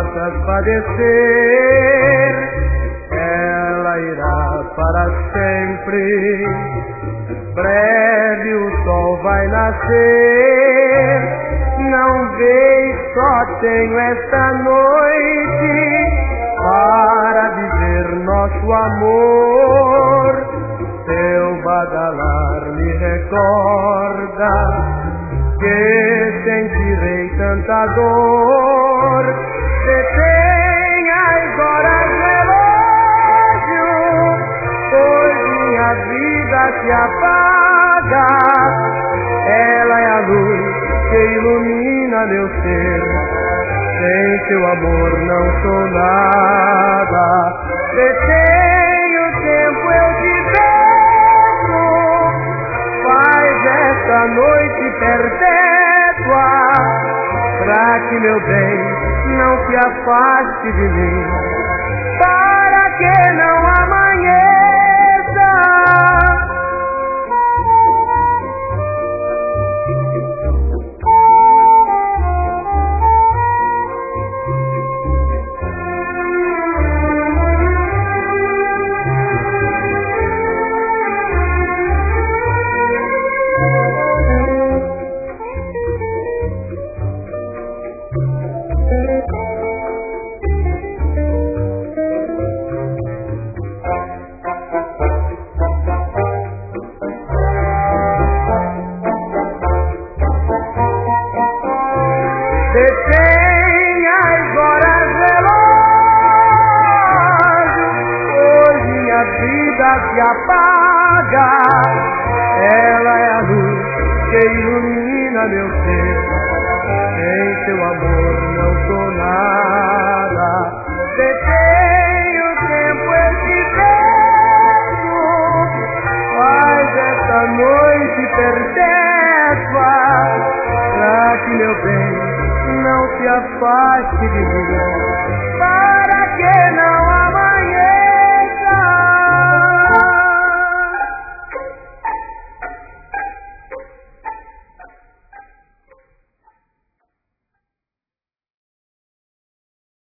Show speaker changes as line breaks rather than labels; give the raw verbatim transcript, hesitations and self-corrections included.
faças padecer, ela irá para sempre. Breve o sol vai nascer, não vês, só tenho esta noite para viver nosso amor. Teu badalar me recorda que sentirei tanta dor. Detém as horas relógio, pois minha vida se apaga. Ela é a luz que ilumina meu ser, sem teu amor não sou nada. Detém o tempo, eu te peço, faz esta noite perpétua, pra que meu bem não se afaste de mim, para que não amanheça. Detém as horas relógio, pois minha vida se apaga. Ela é a luz que ilumina meu ser, sem teu amor não sou nada. Detém o tempo, eu te peço, faz esta noite perpétua, pra que meu bem não se afaste de mim, para que não